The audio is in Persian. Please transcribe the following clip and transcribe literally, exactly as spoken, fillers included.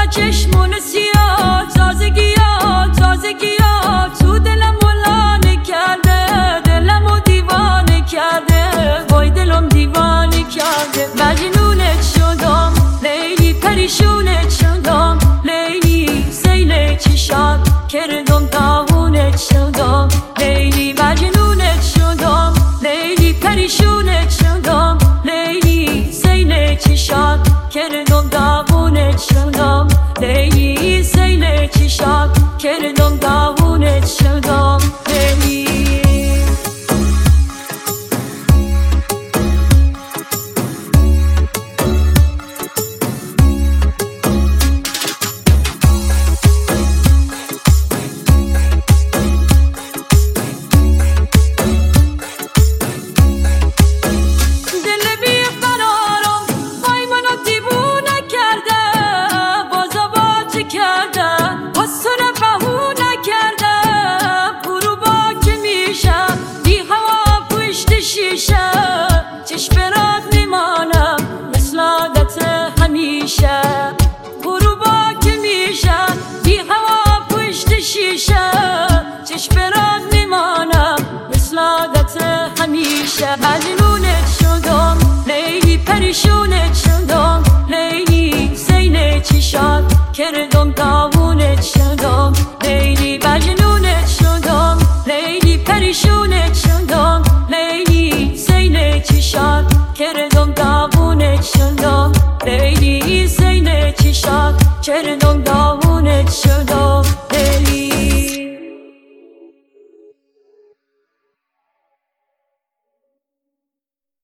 چشمون سیاه، تازگی ها تازگی ها تو دلم ولانه کرده، دلم و دیوانه کرده، وای دلم دیوانه کرده. مجنونت شدم لیلی، پریشونت شدم لیلی، سیل چشات کردم داغونت شدم لیلی. مجنونت شدم لیلی، پریشونت شدم لیلی، سیل چشات کردم داغونت شدم لیلی، سیل چشات کردم داغونت شدم لیلی. چشم برات میمانم مثل عادت همیشه، غروبا که میشه بی هوا پشت شیشه. چشم برات میمانم مثل عادت همیشه. مجنونت شدم لیلی، پریشونت شدم لیلی، سیل چشات کردم داغونت شدم لیلی. مجنونت شدم لیلی، پریشونت شدم لیلی، سیل چشات کردم داغونت شدم لیلی، سیل چشات کردم داغونت شدم.